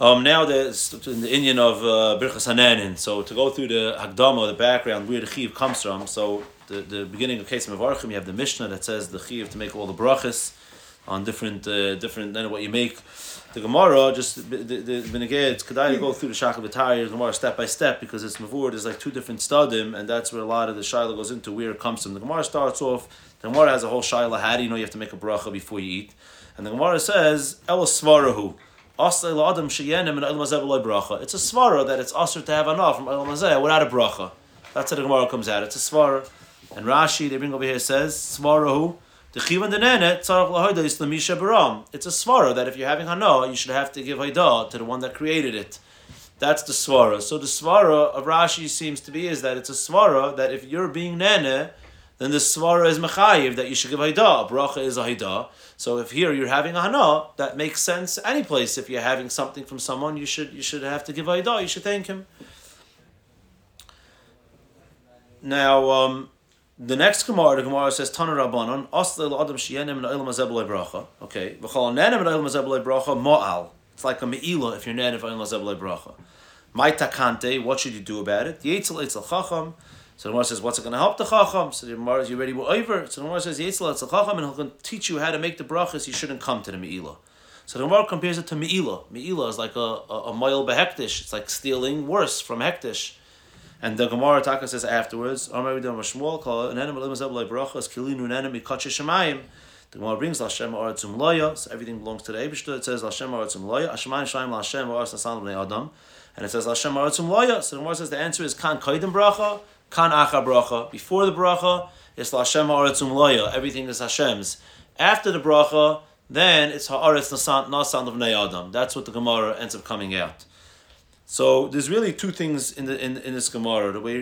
Now there's in the Indian of Birchas Hananin. So to go through the Hagdama, the background, where the Chiv comes from. So the beginning of Kesem Mevarchim, you have the Mishnah that says the Chiv to make all the brachas on different then what you make. The Gemara, just the Benegay, it's Kedai to go through the Shachar B'Tari, the Gemara step by step, because it's Mavur, there's like two different stadim, and that's where a lot of the Shaila goes into, where it comes from. The Gemara starts off, the Gemara has a whole Shaila, how do you know you have to make a bracha before you eat? And the Gemara says, El Svarahu, Asla El Adam Sheyenim and El Mazeh B'Loi Bracha. It's a Svara that it's Asr to have enough from El Mazeh without a bracha. That's how the Gemara comes out. It's a Svara. And Rashi, they bring over here, says, Svarahu, it's a svara that if you're having hana, you should have to give haidah to the one that created it. That's the svara. So the svara of Rashi seems to be is that it's a svara that if you're being nene, then the svara is mechayiv that you should give haidah. Bracha is a haidah. So if here you're having a hana, that makes sense any place. If you're having something from someone, you should have to give haidah. You should thank him. Now, the next Gemara, the Gemara says, Tana Rabbanon, Asla Adam Sheyenim and Olam Hazeh B'Loi Bracha. Okay. V'chol nenem and Olam Hazeh B'Loi Bracha, Mo'al. It's like a me'ilah if you're nenem for Olam Hazeh B'Loi Bracha. My takante, what should you do about it? Yetzel Eitzel Chacham. So the Gemara says, what's it going to help the Chacham? So the Gemara, you ready? We're over. So the Gemara says, Yetzel Eitzel Chacham, and he'll teach you how to make the brachas. You shouldn't come to the me'ilah. So the Gemara compares it to me'ilah. Me'ilah is like a mile behektish. It's like stealing worse from hektish. And the Gemara Taka says afterwards, the Gemara brings Lashem Aratzum Loya, so everything belongs to the Eibishter. It says Lashem Aratzum Loya, Hashemayim Shaim Lashem Aras Nasan Bnei Adam, and it says Lashem Aratzum Loya. So the Gemara says the answer is Kan Koydem Bracha, Kan Acha Bracha. Before the Bracha, it's Lashem Aratzum Loya. Everything is Hashem's. After the Bracha, then it's Haaretz Nasan Bnei Adam. That's what the Gemara ends up coming out. So there's really two things in this Gemara. The way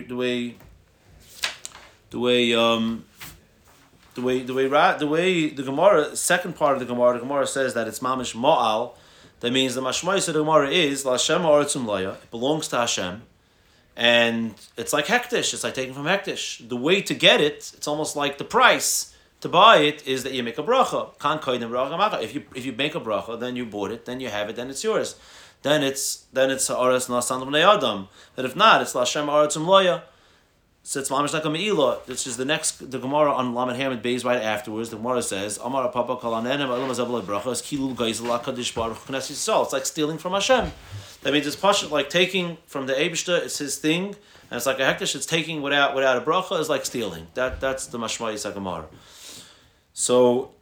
the Gemara, second part of the Gemara says that it's mamish ma'al. That means the mashmais of the Gemara is Lashem Aratzum Laya. It belongs to Hashem, and it's like hektish. It's like taken from hektish. The way to get it, it's almost like the price to buy it is that you make a bracha. Kan koydem bracha. If you make a bracha, then you bought it, then you have it, then it's yours. Then it's ha'aretz nasan b'nei adam. But if not, it's Lashem Aratzum Loya. So it's mamish like a me'ilah. This is the Gemara on Lamed Hamid Beis right afterwards. The Gemara says, Amar Papa Kalanenem Olam Hazeh B'Loi Bracha is Kilul Geizel HaKadosh Baruch Hu Knesset Yisrael. It's like stealing from Hashem. That means it's pashut like taking from the Eibishter. It's his thing, and it's like a hektish. It's taking without a bracha is like stealing. That's the mashmayis HaGemara. So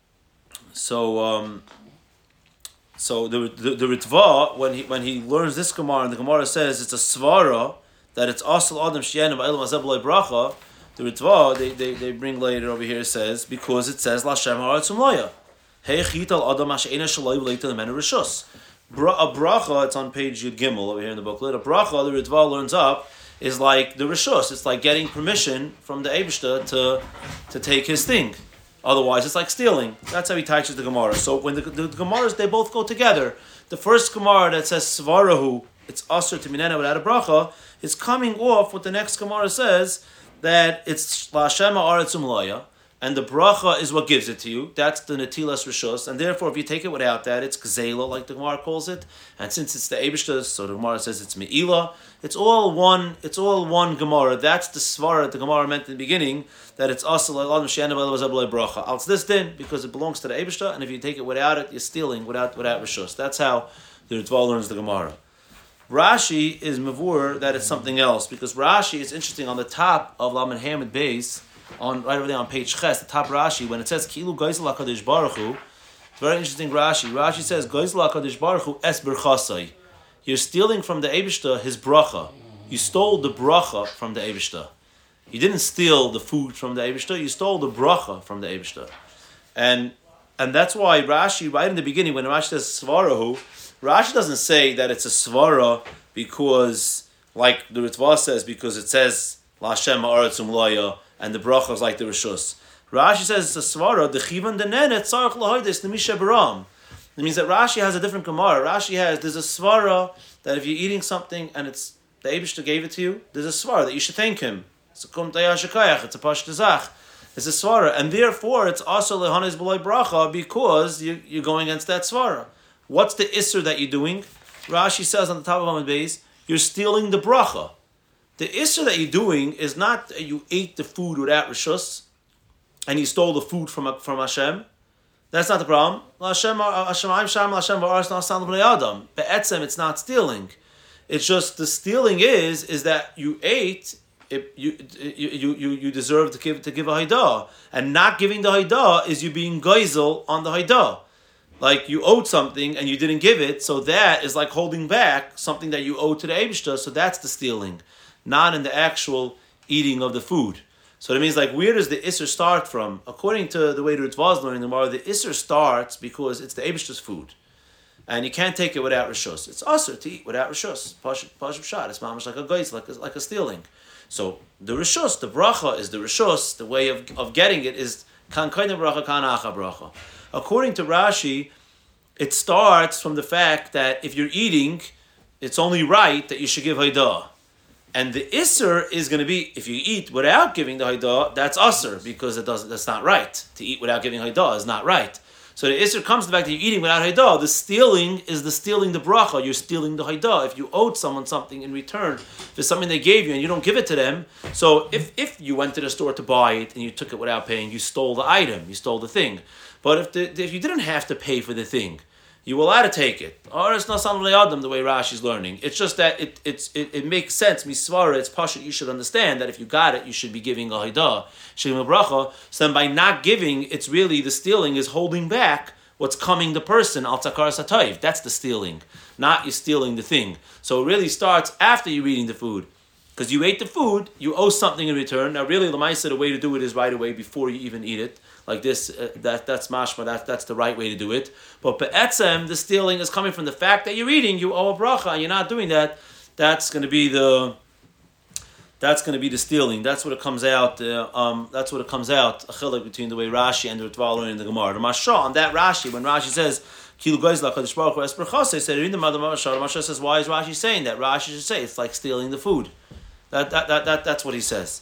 the Ritva, when he learns this Gemara, and the Gemara says it's a svara that it's asal adam sheyenim b'olam hazeh b'loi bracha. The Ritva they bring later over here says because it says Lashem Haratzum Loya. Hey chital adam asheina shaloi v'leita l'menu rishus. A bracha, it's on page Yud Gimel over here in the booklet. A bracha, the Ritva learns up, is like the rishus. It's like getting permission from the Eibishter to take his thing. Otherwise, it's like stealing. That's how he teaches the Gemara. So when the Gemaras, they both go together. The first Gemara that says Svarahu, it's Asr to Minena without a bracha, is coming off what the next Gemara says, that it's Lashem Ha'aretzum Loya, and the bracha is what gives it to you. That's the Netilas Rishus, and therefore if you take it without that, it's Gzela, like the Gemara calls it. And since it's the Eibishter, so the Gemara says it's Me'ilah. It's all one Gemara. That's the Svara the Gemara meant in the beginning, that it's Asal Adam Sheyenim B'Olam Hazeh B'Loi Bracha. It's this din, because it belongs to the Eibishter, and if you take it without it, you're stealing without Rishus. That's how the Ritva learns the Gemara. Rashi is mavur that it's something else, because Rashi is interesting on the top of Lamed Hamid Beis, right over there on page Ches, the top Rashi, when it says Kilu Geizel HaKadosh Baruch Hu, it's very interesting Rashi. Rashi says Geizel HaKadosh Baruch Hu es berchasai. You're stealing from the Eibishter his bracha. You stole the bracha from the Eibishter. You didn't steal the food from the Eibishter, you stole the bracha from the Eibishter. And that's why Rashi, right in the beginning, when Rashi says Svarahu, Rashi doesn't say that it's a svara because, like the Ritva says, because it says Lashem Ha'aretzum Loya and the bracha is like the Rishus. Rashi says it's a svara, the chivan denenet tzarich lahoides nemisha baram. It means that Rashi has a different Gemara. There's a svara that if you're eating something and it's the Eibishter gave it to you, there's a svara that you should thank him. It's a kum tayashakayach, it's a pashtazach. It's a svara, and therefore it's also lehanes b'loi bracha because you're going against that svara. What's the isser that you're doing? Rashi says on the top of Amud Beis, you're stealing the bracha. The isser that you're doing is not that you ate the food without rishus, and you stole the food from Hashem. That's not the problem. Be'etzem, it's not stealing. It's just the stealing is that you ate. You deserve to give a haidah, and not giving the haidah is you being geisel on the haidah. Like you owed something and you didn't give it, so that is like holding back something that you owe to the Eibishter. So that's the stealing, not in the actual eating of the food. So that means, like, where does the Isser start from? According to the way the Ritva is learning the Gemara, the Isser starts because it's the Eibishter's food. And you can't take it without Rishus. It's Asr to eat without Rishus. Pashup Shad. It's mamash like a geis, like a stealing. So the Rishus, the bracha is the Rishus. The way of getting it is kan kaina bracha, kan acha bracha. According to Rashi, it starts from the fact that if you're eating, it's only right that you should give haidah. And the Isser is going to be, if you eat without giving the haidah, that's Asr, because that's not right. To eat without giving haidah is not right. So the Isser comes to the fact that you're eating without haidah. The stealing is the stealing the bracha. You're stealing the haidah. If you owed someone something in return for something they gave you and you don't give it to them, so if you went to the store to buy it and you took it without paying, you stole the item, you stole the thing. But if you didn't have to pay for the thing, you were allowed to take it. Or it's not something adam the way Rashi's learning. It's just that it makes sense. Misvara, it's pashut. You should understand that if you got it, you should be giving a haidah, should give a bracha. So then by not giving, it's really the stealing is holding back what's coming the person al tzakar satayv. That's the stealing, not you stealing the thing. So it really starts after you're eating the food. Because you ate the food, you owe something in return. Now really, Lamaisa, the way to do it is right away before you even eat it. Like this, that's mashma, that's the right way to do it. But be'etzem, the stealing is coming from the fact that you're eating, you owe a bracha, and you're not doing that. That's going to be the stealing. That's what it comes out. That's what it comes out. A chilek between the way Rashi and the Ritva learning the Gemara. The Masha on that Rashi, when Rashi says Kilu Goyz LaKadosh Baruch Hu Esper said in the Masha. The Masha says, why is Rashi saying that? Rashi should say it's like stealing the food. That's what he says.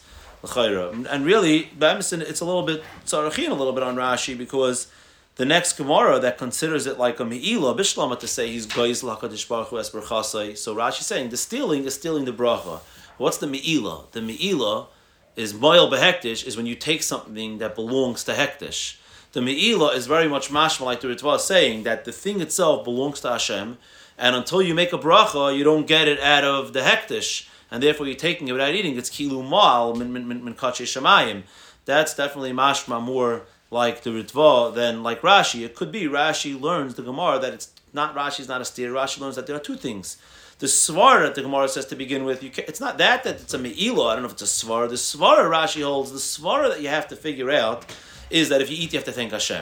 And really, it's a little bit tzarachin, a little bit on Rashi, because the next Gemara that considers it like a me'ilah bishlama to say he's goyz l'hakadosh baruch hu esper chasai. So Rashi is saying the stealing is stealing the bracha. What's the me'ilah? The me'ilah is moil behektish, is when you take something that belongs to hektish. The me'ilah is very much mashma, like the Ritva is saying, that the thing itself belongs to Hashem, and until you make a bracha, you don't get it out of the hektish. And therefore you're taking it without eating. It's kilu mal min kache shamayim. That's definitely mashma more like the Ritva than like Rashi. It could be Rashi learns the Gemara that it's not, Rashi's not a steer. Rashi learns that there are two things. The svar that the Gemara says to begin with, it's not that it's a me'ilah. I don't know if it's a svar. The svar Rashi holds, the svar that you have to figure out is that if you eat, you have to thank Hashem.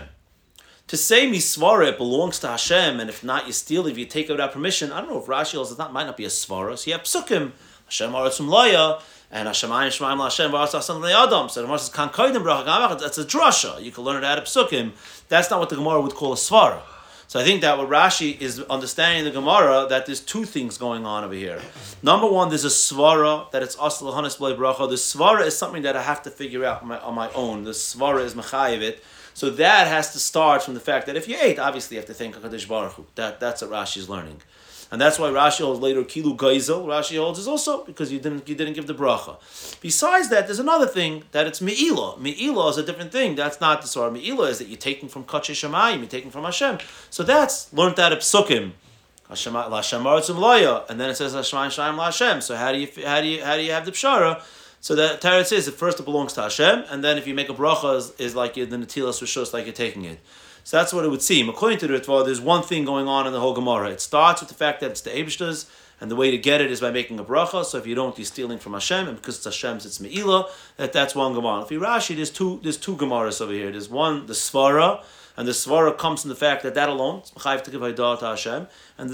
To say misvara, it belongs to Hashem, and if not, you steal it, if you take it without permission. I don't know if Rashi holds it might not be a svara. So you have psukim. Hashem Aratzum Laya, and Hashemayim Shemaim LaHashem V'Aratzum Le'Adam. So the Gemara says, Kan Kodim Bracha Gamach, that's a drasha. You can learn it out of Psukim. That's not what the Gemara would call a svara. So I think that what Rashi is understanding the Gemara, that there's two things going on over here. Number one, there's a svara, that it's Asl Hanes B'Lei Bracha. The svara is something that I have to figure out on my own. The svara is Mechayev it. So that has to start from the fact that if you ate, obviously you have to thank HaKadosh Baruch Hu. That's what Rashi is learning. And that's why Rashi holds later Kilu Geizel. Rashi holds is also because you didn't give the bracha. Besides that, there's another thing that it's Me'ilah. Me'ilah is a different thing. That's not the Sorah. Me'ilah is that you're taking from Kache Shemayim, you're taking from Hashem. So that's learned out of Psukim. Hashem Aratzum Laya, and then it says Hashemayim Shemaim LaHashem. So how do you have the pshara? So the Torah says that first it belongs to Hashem, and then if you make a bracha is like you're the Netilas Rishos, like you're taking it. So that's what it would seem. According to the Ritva, there's one thing going on in the whole Gemara. It starts with the fact that it's the Eibishter's, and the way to get it is by making a bracha. So if you don't, you're stealing from Hashem, and because it's Hashem's, it's Me'ilah. That's one Gemara. If you Rashi, there's two Gemaras over here. There's one, the Svara, and the Svara comes from the fact that alone, it's Mechayev to give Haidah to Hashem, and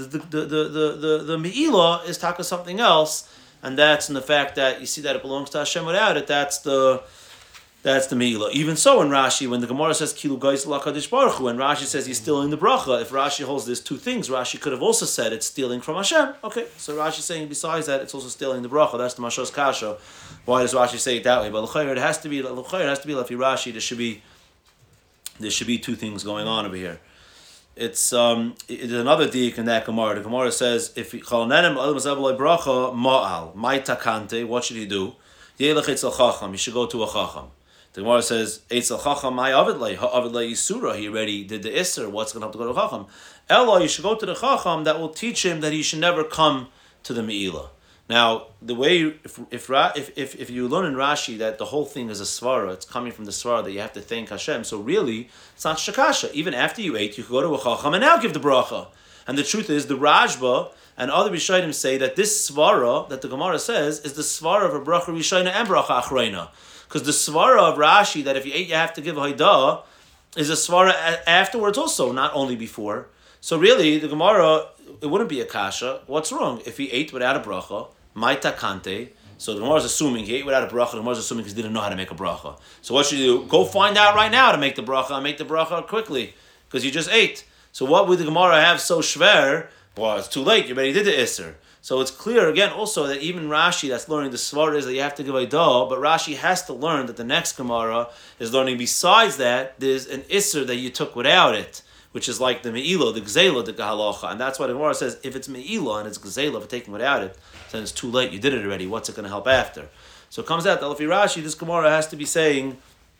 the Me'ilah is taka something else, and that's in the fact that you see that it belongs to Hashem without it. That's the Me'ilah. Even so, in Rashi, when the Gemara says Kilu Gais LaKadosh Baruch Hu, and Rashi says he's stealing the bracha, if Rashi holds there's two things, Rashi could have also said it's stealing from Hashem. Okay, so Rashi's saying besides that, it's also stealing the bracha. That's the Mashos Kasha. Why does Rashi say it that way? But l'chayr, it has to be Rashi. There should be two things going on over here. it's another diik in that Gemara. The Gemara says if chalanenim adam azabelay bracha ma'al my takante, what should he do? Yelech etzel chacham. He should go to a chacham. The Gemara says etzel chacham my avidlay ha'avidlay yisura. He already did the isser. What's going to have to go to a chacham? Ella, you should go to the chacham that will teach him that he should never come to the me'ilah. Now, the way if you learn in Rashi that the whole thing is a svara, it's coming from the svara that you have to thank Hashem. So really, it's not shakasha. Even after you ate, you could go to a chacham and now give the bracha. And the truth is, the Rajba and other Rishonim say that this svara that the Gemara says is the svara of a bracha Rishona and bracha achreina. Because the svara of Rashi that if you ate, you have to give a haidah is a svara afterwards also, not only before. So really, the Gemara, it wouldn't be a kasha. What's wrong? If he ate without a bracha, my takante. So the Gemara is assuming he ate without a bracha. The Gemara is assuming because he didn't know how to make a bracha. So what should you do? Go find out right now to make the bracha and make the bracha quickly because you just ate. So what would the Gemara have so shver? Well, it's too late. You already did the isser. So it's clear again also that even Rashi that's learning the svar is that you have to give a dah, but Rashi has to learn that the next Gemara is learning besides that there's an isser that you took without it, which is like the me'ilah, the gzela, the halacha. And that's why the Gemara says, if it's me'ilah and it's gzela for taking without it, then it's too late, you did it already, what's it going to help after? So it comes out that Lefi Rashi, this Gemara has to be saying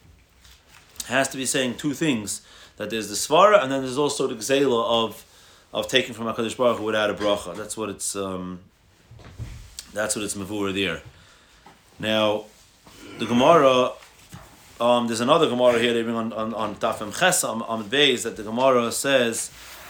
two things. That there's the svara, and then there's also the gzela of taking from HaKadosh Baruch Hu without a bracha. That's what it's mavur there. Now, the Gemara, there's another Gemara here they bring on Tafim Ches on Beis that the Gemara says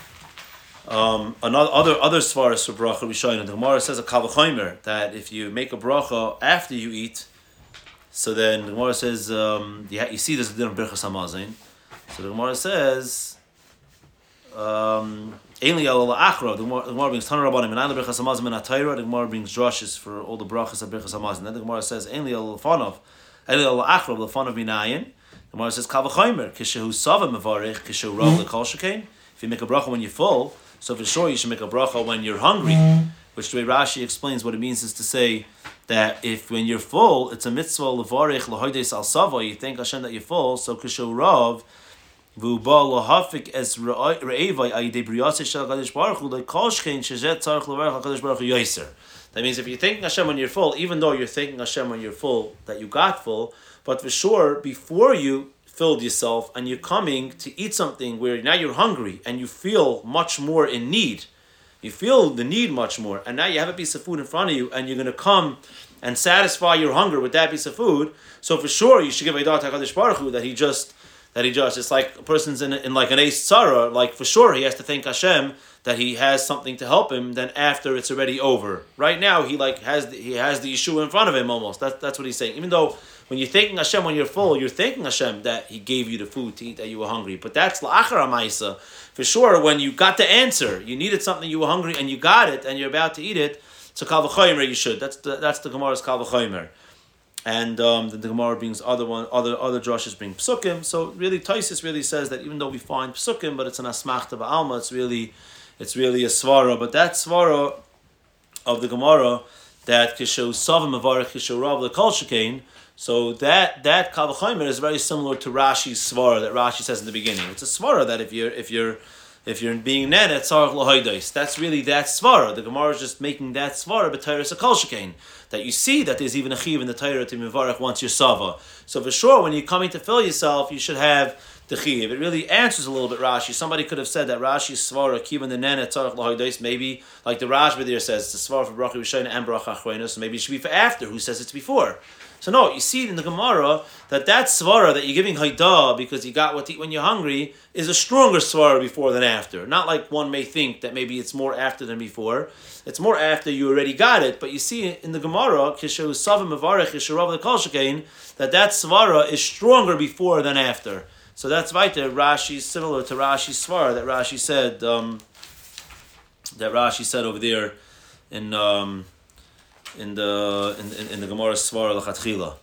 other svaras for bracha Rishayna. The Gemara says a kal v'chomer that if you make a bracha after you eat, so then the Gemara says you see there's a din of Birchas Hamazon. So the Gemara says Einli al achra. The Gemara brings Tana Rabbanim and Einli Birchas Hamazon and Atayra. The Gemara brings drushes for all the brachas of Birchas Hamazon. Then the Gemara says Einli al Fanov. Einli al achra the Fanov minayin. The Gemara says kal v'chomer kishehu sava mevarich kishehu rav lekol shekain. If you make a bracha when you're full, so for sure you should make a bracha when you're hungry. Which the way Rashi explains what it means is to say that if when you're full, it's a mitzvah levarich lahoides al sava. You thank Hashem that you're full. So kishehu rav. That means if you're thanking Hashem when you're full, even though you're thanking Hashem when you're full, that you got full, but for sure, before you filled yourself and you're coming to eat something where now you're hungry and you feel much more in need, you feel the need much more, and now you have a piece of food in front of you and you're going to come and satisfy your hunger with that piece of food, so for sure you should give a da'at HaKadosh Baruch Hu that he just, it's like a person's in like an ace tzara, like for sure he has to thank Hashem that he has something to help him, then after it's already over. Right now he has the Yeshua in front of him almost. That's what he's saying. Even though when you're thanking Hashem when you're full, you're thanking Hashem that he gave you the food to eat, that you were hungry. But that's la'achar ha'maisa. For sure, when you got the answer, you needed something, you were hungry, and you got it, and you're about to eat it, so kal v'chomer you should. That's the Gemara's kal v'chomer. And the Gemara brings other drushes bring psukim. So really, Taisus really says that even though we find psukim, but it's an asmachta ba'alma, it's really a svara. But that svara of the Gemara that kishu savim avarich kishu rav lekol shekain. So that kal v'chomer is very similar to Rashi's svara that Rashi says in the beginning. It's a svara that if you're being nenet tzarich lahoidos, that's really that svara. The Gemara is just making that svara b'tayres a kol shekain. That you see that there's even a chiv in the Torah to mivarech once you're sava. So for sure, when you're coming to fill yourself, you should have the chiv. It really answers a little bit Rashi. Somebody could have said that Rashi's svara kiv in the nenet tzarich lahoidos. Maybe like the Rajba there says, it's a svara for bracha rishona and bracha achreina. So maybe it should be for after. Who says it's before? So no, you see in the Gemara that svara that you're giving haidah because you got what to eat when you're hungry is a stronger svara before than after. Not like one may think that maybe it's more after than before. It's more after you already got it. But you see in the Gemara, kishu savim avarech yishurav lekol shekain, that svara is stronger before than after. So that's right there. Rashi similar to Rashi's svara that Rashi said over there in the Gemara svara lechatchila.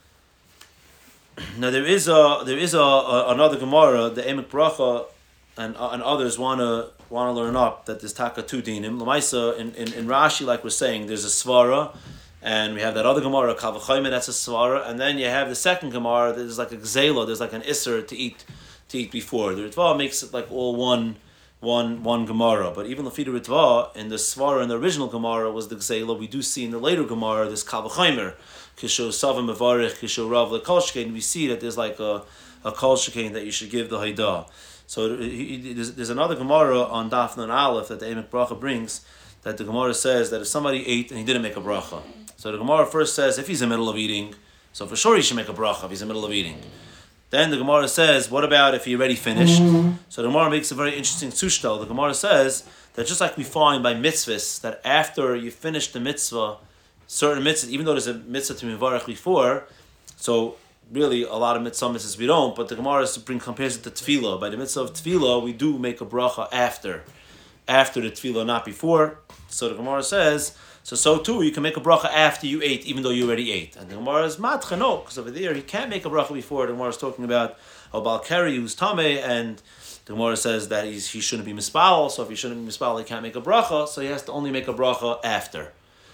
Now there is another Gemara, the Emek Bracha, and others want to learn up that there's taka two dinim. L'maisa in Rashi, like we're saying, there's a svara, and we have that other Gemara kal v'chomer, that's a svara, and then you have the second Gemara. There's like a gzela, there's like an isser to eat before. The Ritva makes it like all one one Gemara. But even Lafida Ritva, in the Svara in the original Gemara was the Gzela. We do see in the later Gemara this Kal V'Chaimer, Kisho Savim Mevarich, Kisho Rav LeKol Shekain. We see that there's like a Kol Shekain that you should give the Haidah. So there's another Gemara on Daf Nun Aleph that the Emek Bracha brings, that the Gemara says that if somebody ate and he didn't make a bracha. So the Gemara first says if he's in the middle of eating, so for sure he should make a bracha if he's in the middle of eating. Then the Gemara says, what about if he already finished? So the Gemara makes a very interesting sushtal. The Gemara says that just like we find by mitzvahs, that after you finish the mitzvah, certain mitzvahs, even though there's a mitzvah to mivarech before, so really a lot of mitzvahs we don't, but the Gemara compares it to tefillah. By the mitzvah of tefillah, we do make a bracha after the tefillah, not before. So the Gemara says, so too, you can make a bracha after you ate, even though you already ate. And the Gemara is matcha, no, because over there he can't make a bracha before. The Gemara is talking about a balkari who's tameh, and the Gemara says that he shouldn't be mispal. So if he shouldn't be mispal, he can't make a bracha. So he has to only make a bracha after.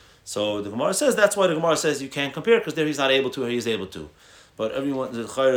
So the Gemara says that's why the Gemara says you can't compare, because there he's not able to, or he is able to. But everyone's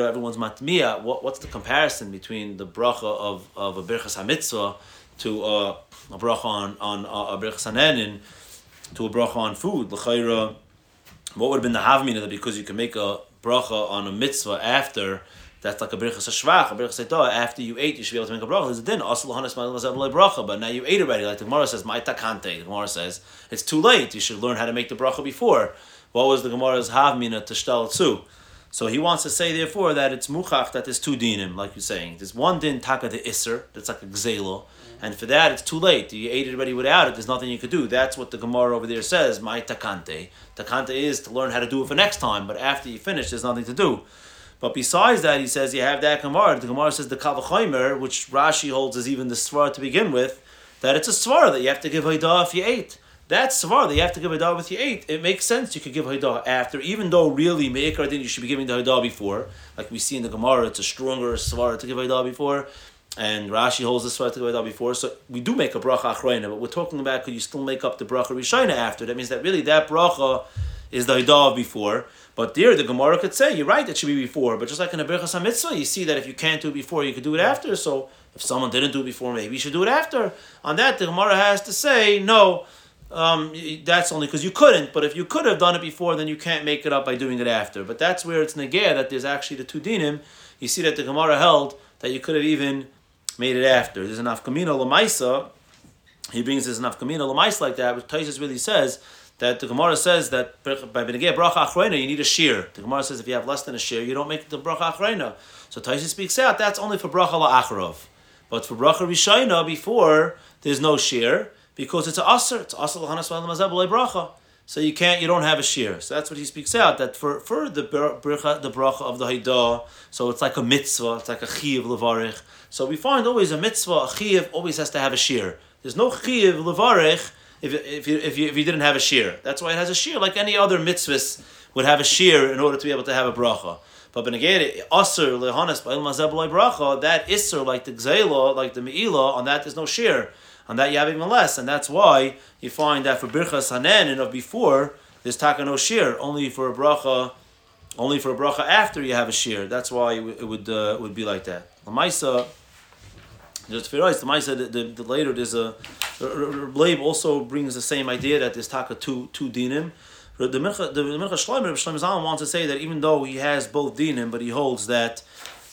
matmiya. What's the comparison between the bracha of a berachas hamitzvah to a bracha on a berachas hanenin, to a bracha on food? L'chayra, what would have been the havmina that because you can make a bracha on a mitzvah after, that's like a berachas hashvach, a berachas haidah, after you ate, you should be able to make a bracha. There's a din, asal lahanas ma'il bracha, but now you ate already, like the Gemara says, ma'ita kante. The Gemara says, it's too late, you should learn how to make the bracha before. What was the Gemara's havmina to shtal tzu? So he wants to say, therefore, that it's muchach, that there's two dinim, like you're saying. There's one din taka de iser, that's like a gzelo, and for that, it's too late. You ate it already without it, there's nothing you could do. That's what the Gemara over there says, my takante. Takante is to learn how to do it for next time, but after you finish, there's nothing to do. But besides that, he says, you have that Gemara. The Gemara says the Kal V'Chaimer, which Rashi holds is even the Svar to begin with, that it's a Svar that you have to give Haidah if you ate. That Svar that you have to give Haidah if you ate, it makes sense you could give Haidah after, even though really Me'ikar Din you should be giving the Haidah before. Like we see in the Gemara, it's a stronger Svar to give Haidah before, and Rashi holds the Svar to give Haidah before. So we do make a Bracha Achrayna, but we're talking about could you still make up the Bracha Rishayna after. That means that really that Bracha is the Haidah before. But there, the Gemara could say, you're right, it should be before. But just like in a Berachas HaMitzvah, you see that if you can't do it before, you could do it after. So if someone didn't do it before, maybe you should do it after. On that, the Gemara has to say, no, that's only because you couldn't. But if you could have done it before, then you can't make it up by doing it after. But that's where it's negeh, that there's actually the two dinim. You see that the Gemara held that you could have even made it after. There's an afkamina l'maisa. He brings this an afkamina l'maisa like that, which Taisus really says, that the Gemara says that by Benegei Bracha Achrayna you need a shear. The Gemara says if you have less than a shear, you don't make the Bracha Achrayna. So Taisha speaks out, that's only for Bracha La'acharov. But for Bracha Rishayna, before, there's no shear, because it's a Aser. It's Aser L'chanas Ma'al Mazeh B'lei Bracha. So you don't have a shear. So that's what he speaks out, that for the Bracha of the Haidah, so it's like a mitzvah, it's like a Chiyav Levarich. So we find always a mitzvah, a Chiyav always has to have a shear. There's no Chiyav Levarich if you didn't have a shear. That's why it has a shear, like any other mitzvahs would have a shear in order to be able to have a bracha. But benegay aser lehanas ba'il mazeh b'lei bracha, that iser, like the gzela, like the me'ilah, on that there's no shear. On that you have even less, and that's why you find that for birchas hanen and of before there's taka no shear. Only for a bracha after you have a shear. That's why it would be like that. L'maisa, just for the Maisa, the later there's a Leib also brings the same idea that there's taka two dinim. The Mincha Shlomo Zalman wants to say that even though he has both dinim, but he holds that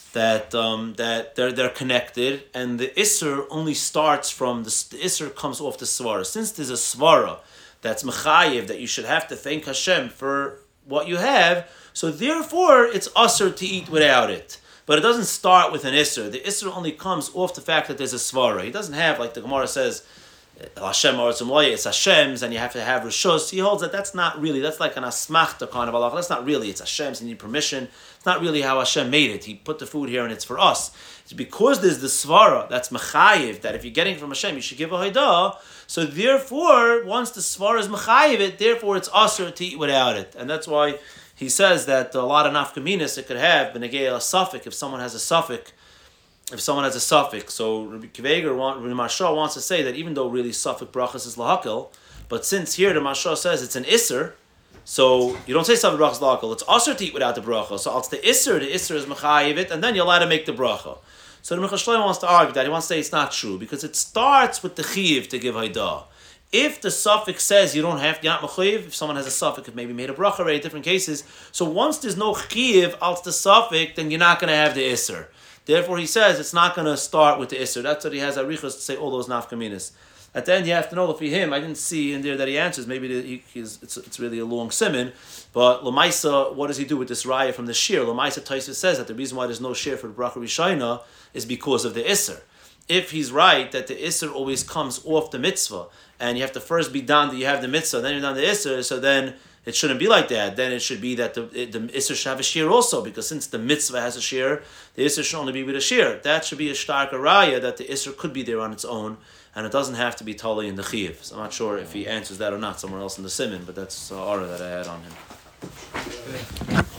they're connected, and the Isser only starts from the Isser comes off the Svara. Since there's a Svara that's Mechayev, that you should have to thank Hashem for what you have, so therefore it's Usser to eat without it. But it doesn't start with an Isser. The Isser only comes off the fact that there's a Svara. He doesn't have, like the Gemara says, Hashem it's Hashem's, and you have to have Rishos. He holds that that's not really, that's like an asmachta kind of halacha. That's not really, it's Hashem's, you need permission. It's not really how Hashem made it. He put the food here and it's for us. It's because there's the Svara, that's Mechayiv, that if you're getting it from Hashem, you should give a Haidah. So therefore, once the Svara is Mechayiv it, therefore it's usher to eat without it. And that's why he says that a lot of nafkaminas it could have, benegei a suffix, if someone has a suffix. So Rabbi Kiveger, Rabbi Mashal wants to say that even though really suffix brachas is lahakil, but since here the Mashal says it's an isser, so you don't say suffix brachas lahakil, it's usher to eat without the bracha. So it's the isser is mechayivit, and then you're allowed to make the bracha. So the Minchas Shlomo wants to argue that. He wants to say it's not true because it starts with the Chiv to give Haidah. If the suffix says you don't have, you're not mechayiv, if someone has a suffix, if maybe made a bracha already, different cases. So once there's no chiv out the suffix, then you're not going to have the isser. Therefore, he says it's not going to start with the isser. That's what he has arichos to say all those nafkaminas. At the end, you have to know if him. I didn't see in there that he answers. Maybe it's really a long simon. But Lamaisa, what does he do with this raya from the shir? Lamaisa Taisa says that the reason why there's no shir for the bracha rishayna is because of the isser. If he's right that the isser always comes off the mitzvah, and you have to first be done that you have the mitzvah, then you're done the isser, so then it shouldn't be like that. Then it should be that the isser should have a shear also, because since the mitzvah has a shear, the isser should only be with a shear. That should be a stark raya that the isser could be there on its own, and it doesn't have to be totally in the chiyuv. So I'm not sure if he answers that or not somewhere else in the simon, but that's the aura that I had on him.